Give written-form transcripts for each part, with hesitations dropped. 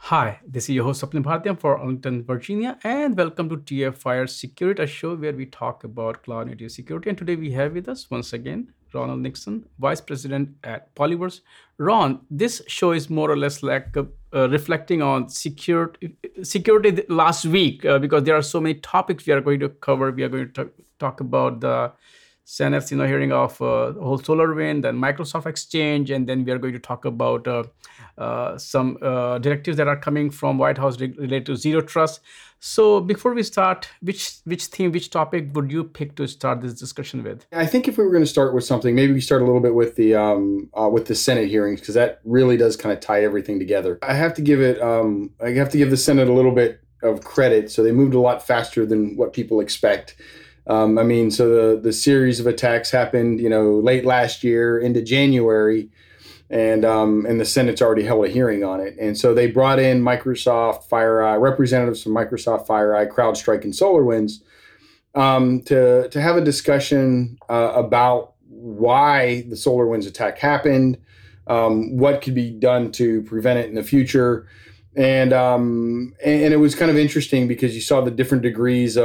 Hi, this is your host Sapna Bhartiya for Arlington, Virginia, and welcome to TFIR Security, a show where we talk about cloud native security. And today we have with us once again Ronald Nixon, Vice President at Polyverse. Ron, this show is more or less like reflecting on security last week because there are so many topics we are going to cover. We are going to talk about the Senate's hearing of whole SolarWind, then Microsoft Exchange, and then we are going to talk about some directives that are coming from White House related to zero trust. So before we start, which topic would you pick to start this discussion with? I think if we were going to start with something, maybe we start a little bit with the Senate hearings because that really does kind of tie everything together. I have to give the Senate a little bit of credit. So they moved a lot faster than what people expect. So the series of attacks happened, late last year into January, and the Senate's already held a hearing on it. And so they brought in Microsoft, FireEye, representatives from Microsoft, FireEye, CrowdStrike, and SolarWinds to have a discussion about why the SolarWinds attack happened, what could be done to prevent it in the future. And it was kind of interesting because you saw the different degrees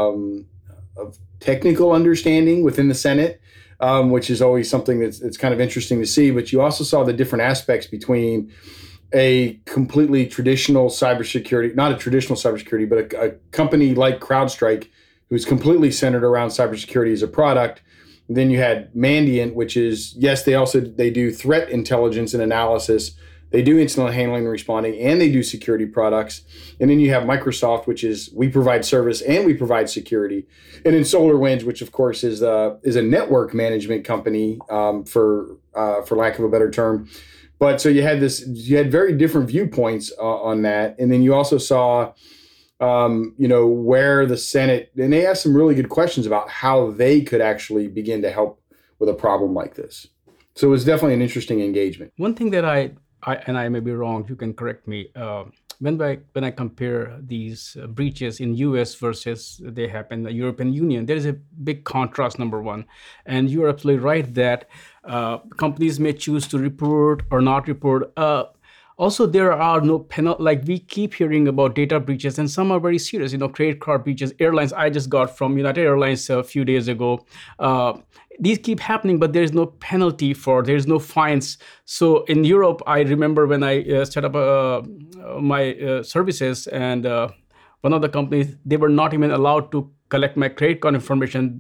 of technical understanding within the Senate, which is always something that's kind of interesting to see. But you also saw the different aspects between a completely traditional cybersecurity, not a traditional cybersecurity, but a company like CrowdStrike, who's completely centered around cybersecurity as a product. And then you had Mandiant, which is, yes, they do threat intelligence and analysis. They do incident handling and responding, and they do security products. And then you have Microsoft, which is we provide service and we provide security. And then SolarWinds, which of course is a network management company, for lack of a better term. But so you had very different viewpoints on that. And then you also saw, where the Senate, and they asked some really good questions about how they could actually begin to help with a problem like this. So it was definitely an interesting engagement. One thing that I may be wrong, you can correct me. When I compare these breaches in U.S. versus they happen in the European Union, there is a big contrast. Number one, and you are absolutely right that companies may choose to report or not report. Also, there are no penalty. Like we keep hearing about data breaches, and some are very serious. Credit card breaches. Airlines. I just got from United Airlines a few days ago. These keep happening, but there is no penalty there is no fines. So in Europe, I remember when I set up my services, and one of the companies, they were not even allowed to collect my credit card information.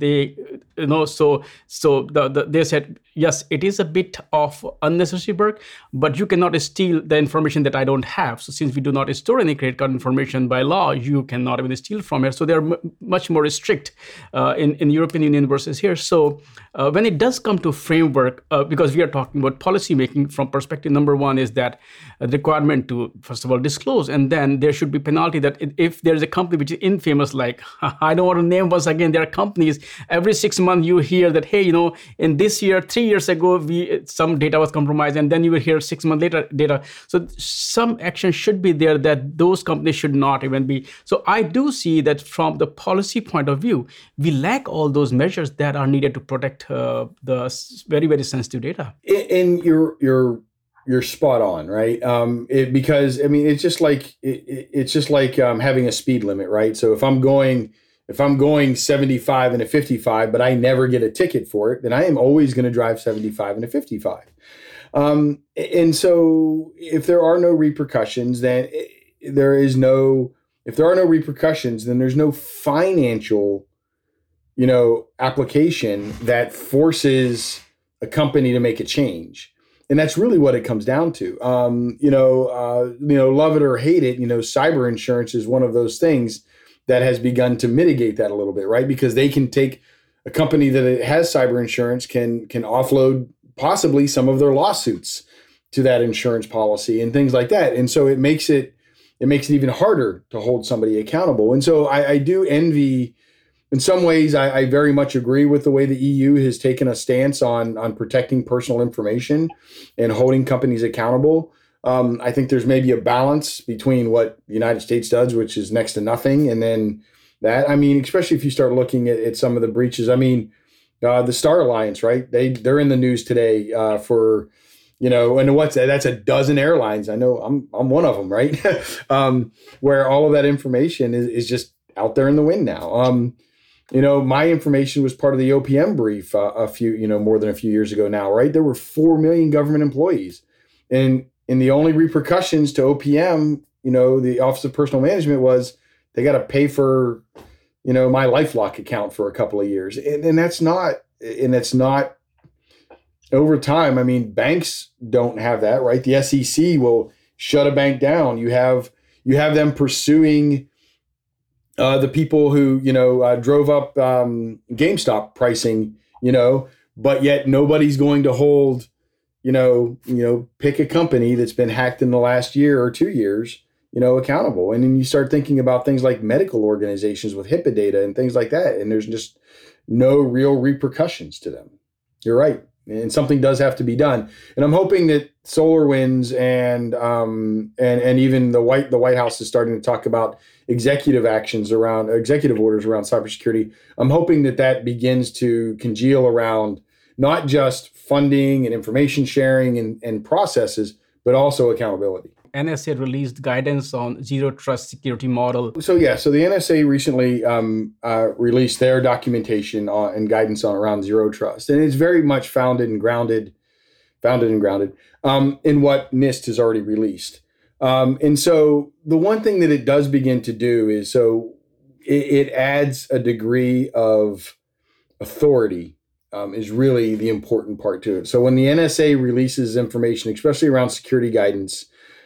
They said, yes, it is a bit of unnecessary work, but you cannot steal the information that I don't have. So since we do not store any credit card information by law, you cannot even steal from here. So they're much more strict in European Union versus here. So when it does come to framework, because we are talking about policy making from perspective, number one is that the requirement to, first of all, disclose, and then there should be penalty that if there is a company which is infamous, like I don't want to name once again, there are companies every 6 months you hear that, hey, in this year, 3 years ago, some data was compromised, and then you will hear 6 months later data. So some action should be there that those companies should not even be. So I do see that from the policy point of view, we lack all those measures that are needed to protect the very, very sensitive data. And you're spot on, right? Because it's just like having a speed limit, right? So if I'm going 75 and a 55, but I never get a ticket for it, then I am always going to drive 75 and a 55. And so if there are no repercussions, if there are no repercussions, then there's no financial, application that forces a company to make a change. And that's really what it comes down to. Love it or hate it, cyber insurance is one of those things that has begun to mitigate that a little bit, right? Because they can take a company that has cyber insurance can offload possibly some of their lawsuits to that insurance policy and things like that. And so it makes it even harder to hold somebody accountable. And so I do envy, in some ways, I very much agree with the way the EU has taken a stance on protecting personal information and holding companies accountable. I think there's maybe a balance between what the United States does, which is next to nothing, and then that. Especially if you start looking at some of the breaches. The Star Alliance, right? They're in the news today for And what's that? That's a dozen airlines. I know I'm one of them, right? Where all of that information is just out there in the wind now. My information was part of the OPM brief more than a few years ago now, right? There were 4 million government employees, and the only repercussions to OPM, the Office of Personnel Management, was they got to pay for, my LifeLock account for a couple of years, and that's not over time. I mean, banks don't have that, right? The SEC will shut a bank down. You have them pursuing the people who drove up GameStop pricing, but yet nobody's going to hold, pick a company that's been hacked in the last year or 2 years, accountable. And then you start thinking about things like medical organizations with HIPAA data and things like that, and there's just no real repercussions to them. You're right. And something does have to be done. And I'm hoping that SolarWinds and even the White House is starting to talk about executive orders around cybersecurity. I'm hoping that begins to congeal around not just funding and information sharing and processes, but also accountability. NSA released guidance on zero trust security model. So the NSA recently released their documentation and guidance around zero trust, and it's very much founded and grounded in what NIST has already released. And so the one thing that it does begin to do is it adds a degree of authority. Is really the important part to it. So when the NSA releases information, especially around security guidance,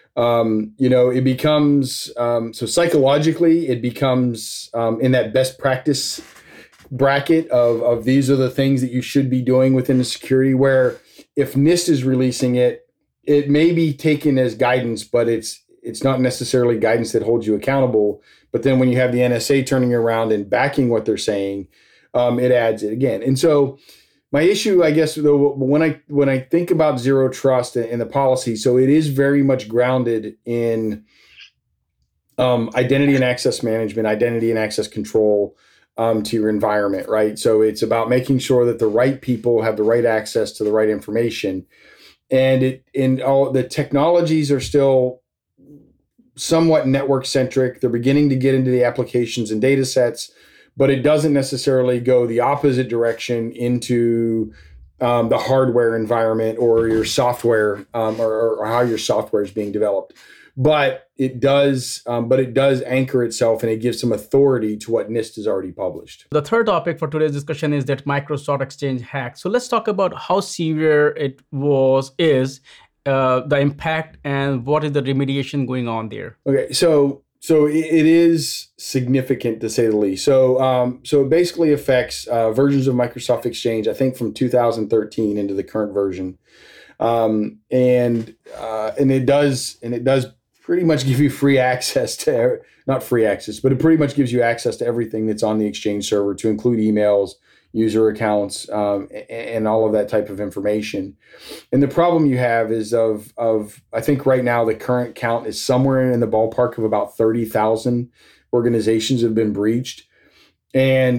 it becomes, so psychologically, it becomes in that best practice bracket of these are the things that you should be doing within the security, where if NIST is releasing it, it may be taken as guidance, but it's not necessarily guidance that holds you accountable. But then when you have the NSA turning around and backing what they're saying, it adds it again. And so my issue, I guess, though, when I think about zero trust and the policy, so it is very much grounded in identity and access management, identity and access control to your environment, right? So it's about making sure that the right people have the right access to the right information, and all the technologies are still somewhat network centric. They're beginning to get into the applications and data sets, but it doesn't necessarily go the opposite direction into the hardware environment or your software or how your software is being developed. But it does anchor itself, and it gives some authority to what NIST has already published. The third topic for today's discussion is that Microsoft Exchange hack. So let's talk about how severe it is, the impact, and what is the remediation going on there. Okay, so it is significant, to say the least. So it basically affects versions of Microsoft Exchange, I think from 2013 into the current version, and it does pretty much give you free access to, not free access, but it pretty much gives you access to everything that's on the Exchange server, to include emails, user accounts, and all of that type of information. And the problem you have is of I think right now the current count is somewhere in the ballpark of about 30,000 organizations have been breached. And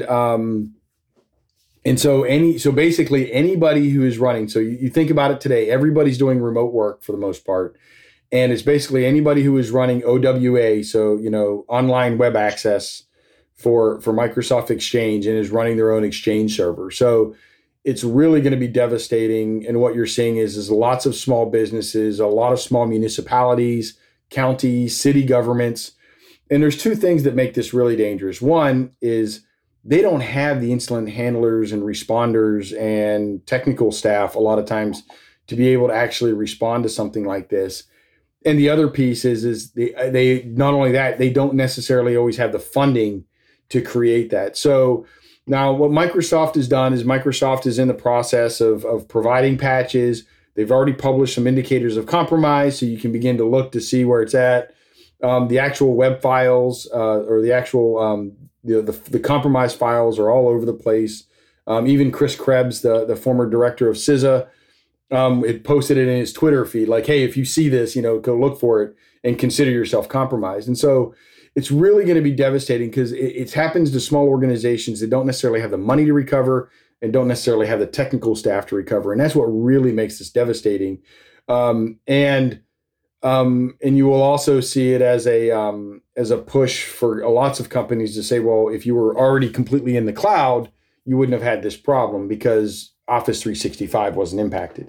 so basically anybody who is running, so you think about it today, everybody's doing remote work for the most part. And it's basically anybody who is running OWA, so online web access for Microsoft Exchange, and is running their own Exchange server. So it's really going to be devastating. And what you're seeing is lots of small businesses, a lot of small municipalities, counties, city governments. And there's two things that make this really dangerous. One is they don't have the incident handlers and responders and technical staff a lot of times to be able to actually respond to something like this. And the other piece is they not only that, they don't necessarily always have the funding to create that. So now what Microsoft has done is Microsoft is in the process of providing patches. They've already published some indicators of compromise, so you can begin to look to see where it's at. The actual web files or the actual the compromised files are all over the place. Even Chris Krebs, the former director of CISA, it posted it in his Twitter feed, like, hey, if you see this, go look for it and consider yourself compromised. And so it's really going to be devastating because it happens to small organizations that don't necessarily have the money to recover and don't necessarily have the technical staff to recover. And that's what really makes this devastating. And you will also see it as a push for lots of companies to say, well, if you were already completely in the cloud, you wouldn't have had this problem because Office 365 wasn't impacted.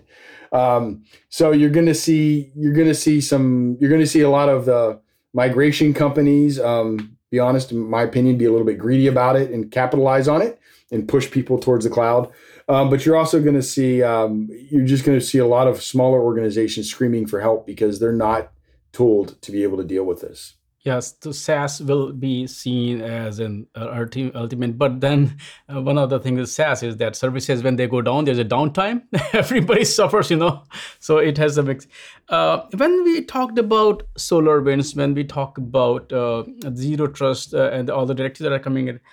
So you're going to see a lot of the migration companies, be honest, in my opinion, be a little bit greedy about it and capitalize on it and push people towards the cloud. But you're also going to see, a lot of smaller organizations screaming for help because they're not tooled to be able to deal with this. Yes, the SaaS will be seen as an ultimate. But then one of the things with SaaS is that services, when they go down, there's a downtime. Everybody suffers, So it has a mix. When we talked about SolarWinds, when we talk about zero trust and all the directives that are coming in,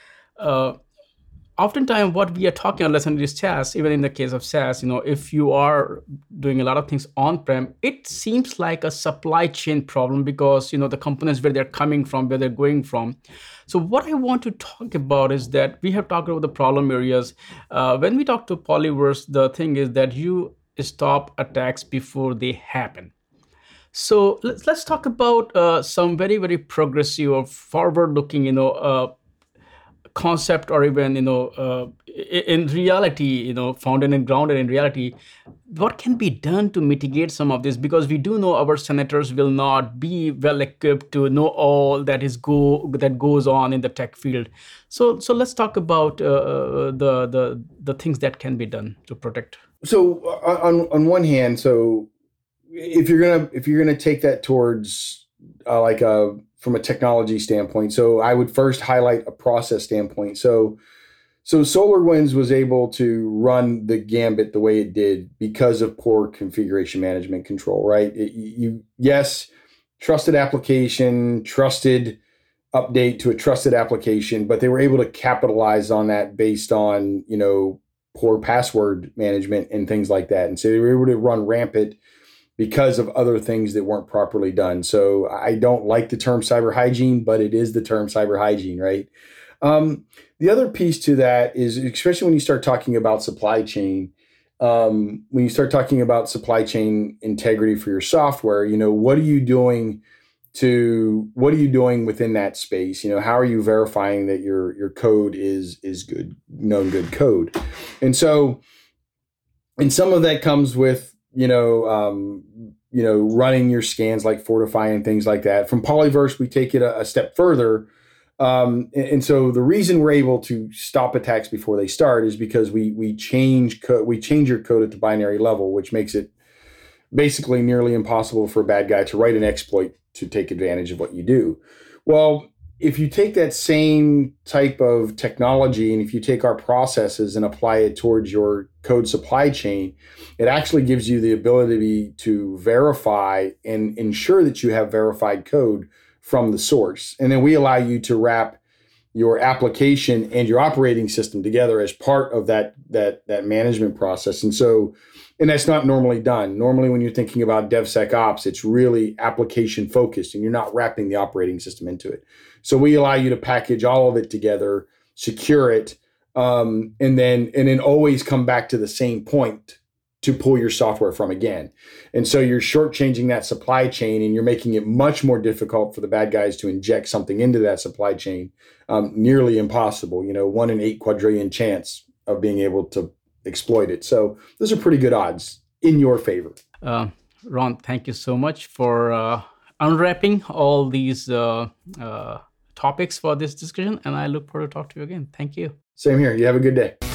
oftentimes what we are talking unless under this SaaS, even in the case of SaaS, if you are doing a lot of things on-prem, it seems like a supply chain problem because, the components where they're coming from, where they're going from. So what I want to talk about is that we have talked about the problem areas. When we talk to Polyverse, the thing is that you stop attacks before they happen. So let's talk about some very, very progressive or forward-looking, concept, or even in reality, founded and grounded in reality, what can be done to mitigate some of this? Because we do know our senators will not be well equipped to know all that goes on in the tech field. So let's talk about the things that can be done to protect. So on one hand, so if you're gonna take that towards from a technology standpoint, so I would first highlight a process standpoint. So SolarWinds was able to run the gambit the way it did because of poor configuration management control, right? Trusted application, trusted update to a trusted application, but they were able to capitalize on that based on, poor password management and things like that. And so they were able to run rampant because of other things that weren't properly done. So I don't like the term cyber hygiene, but it is the term cyber hygiene, right? The other piece to that is, especially when you start talking about supply chain, when you start talking about supply chain integrity for your software, what are you doing within that space? How are you verifying that your code is good, known good code? And so, and some of that comes with, running your scans like Fortify and things like that. From Polyverse, we take it a step further. And so the reason we're able to stop attacks before they start is because we change your code at the binary level, which makes it basically nearly impossible for a bad guy to write an exploit to take advantage of what you do. Well, if you take that same type of technology and if you take our processes and apply it towards your code supply chain, it actually gives you the ability to verify and ensure that you have verified code from the source. And then we allow you to wrap your application and your operating system together as part of that management process. And that's not normally done. Normally, when you're thinking about DevSecOps, it's really application focused and you're not wrapping the operating system into it. So we allow you to package all of it together, secure it, and then always come back to the same point to pull your software from again. And so you're shortchanging that supply chain and you're making it much more difficult for the bad guys to inject something into that supply chain, nearly impossible, 1 in 8 quadrillion chance of being able to exploit it. So those are pretty good odds in your favor. Ron, thank you so much for unwrapping all these topics for this discussion. And I look forward to talk to you again. Thank you. Same here. You have a good day.